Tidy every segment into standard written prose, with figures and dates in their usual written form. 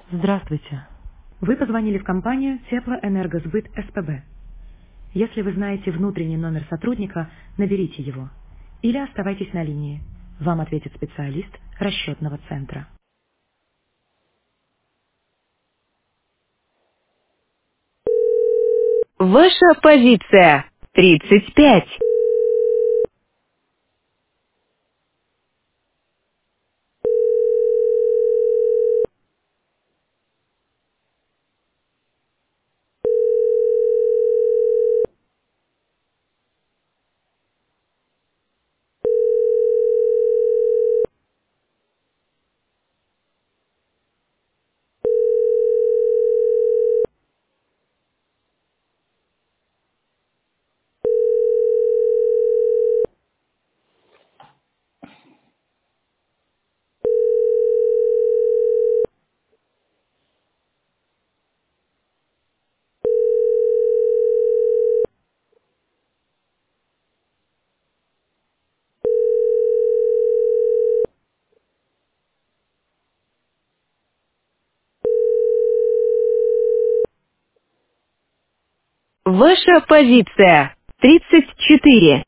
Здравствуйте. Вы позвонили в компанию Теплоэнергосбыт СПБ. Если вы знаете внутренний номер сотрудника, наберите его. Или оставайтесь на линии. Вам ответит специалист расчетного центра. Ваша позиция 35. Ваша позиция 34.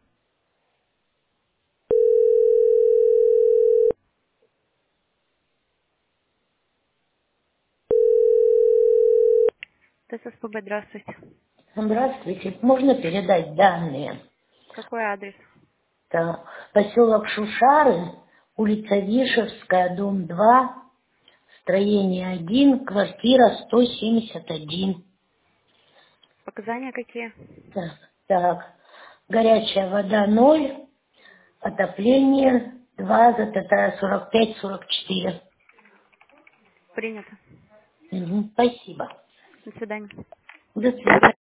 ТССПБ, здравствуйте. Здравствуйте. Можно передать данные? Какой адрес? Это поселок Шушары, улица Вишевская, дом 2, строение 1, квартира 171. Показания какие? Так. Горячая вода 0, отопление 2, ЗТТ 45-44. Принято. Спасибо. До свидания. До свидания.